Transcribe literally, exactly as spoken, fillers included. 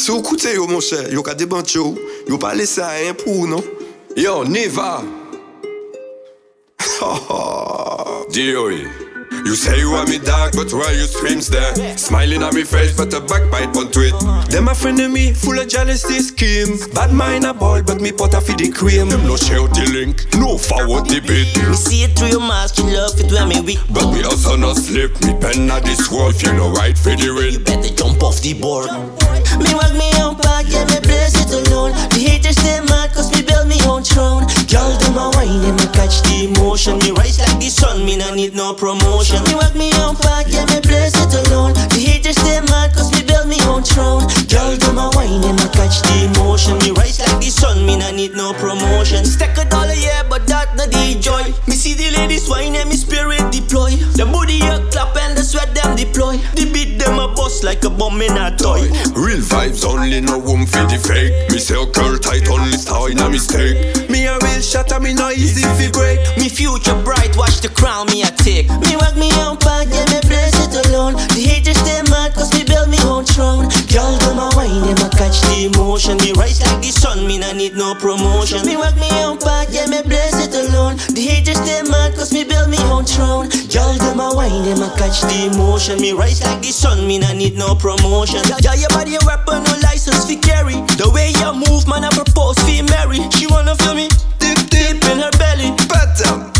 Si vous écoutez yo mon cher, yo ka débanté yo, yo pas laissé rien pour non. Yo, Neva. Dioy. You say you want me dark, but why you screams there? Smiling at me face, but a backbite on tweet. Them a friend of me, full of jealousy scheme. Bad mind a ball, but me pot a fi the cream. Them no share the link, no forward the bit. Me see it through your mask, you love it when me weak. But me also no slip, me pen at this wall. If you no right for the win, you better jump off the board. Me walk me own path, yeah, me place it alone. The haters stay mad, cause me build me own throne. Girl, them a wine, them a catch the emotion. Me rise like the sun, me no need no promotion. Me walk me own path, yeah, me place it alone. The haters stay mad, cause me build me own throne. Girl, them a wine, them a catch the emotion. Me rise like the sun, me no need no promotion. Stack a dollar, yeah, but that not the joy. Me see the ladies wine and me spirit deploy. The booty a clap and the sweat them deploy. The beat them a bust like a bomb in a toy. Real vibes only, no room for the fake. Me circle tight, only star in a mistake. Me a real shot, me no easy fi break. Me future bright, watch the crown me a take. Me walk me own path, yeah, me place it alone. The haters stay mad, cause me build me own throne. Girl, them a wine, them a catch the emotion. Me rise like the sun, me no need no promotion. Me walk me own path, yeah, me place it alone. The haters stay mad, cause me build me own throne. Girl, them a wine, them a catch the emotion. Me rise like the sun, me no need no promotion. Yeah, your body a weapon, no license fi carry. The way you move, man, I propose fi marry. She wanna feel me deep, deep in her belly. Pattern.